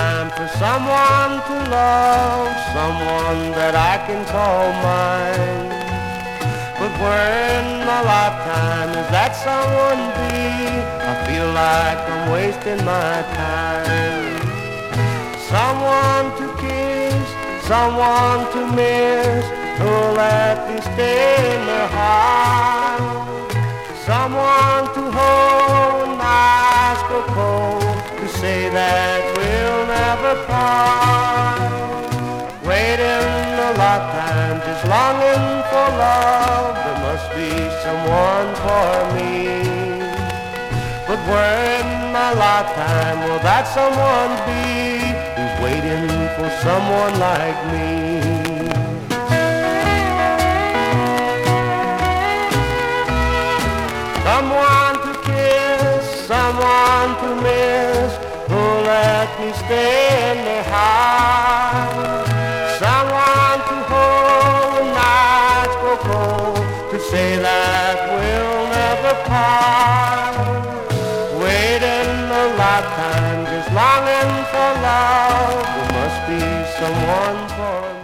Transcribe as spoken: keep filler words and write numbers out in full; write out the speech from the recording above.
time for someone to love, someone that I can call mine. But where in my lifetime is that someone be? I feel like I'm wasting my time. Someone to kiss, someone to miss, who'll let me stay in their heart. Someone to hold when nights go cold, to say that we'll never part. Waiting a lifetime, just longing for love, there must be someone for me. But where in my lifetime will that someone be, who's waiting for someone like me? Someone to kiss, someone to miss, who'll let me stay in their heart. Someone to hold when nights go cold, to say that we'll never part. Waiting a lifetime, just longing for love, there must be someone for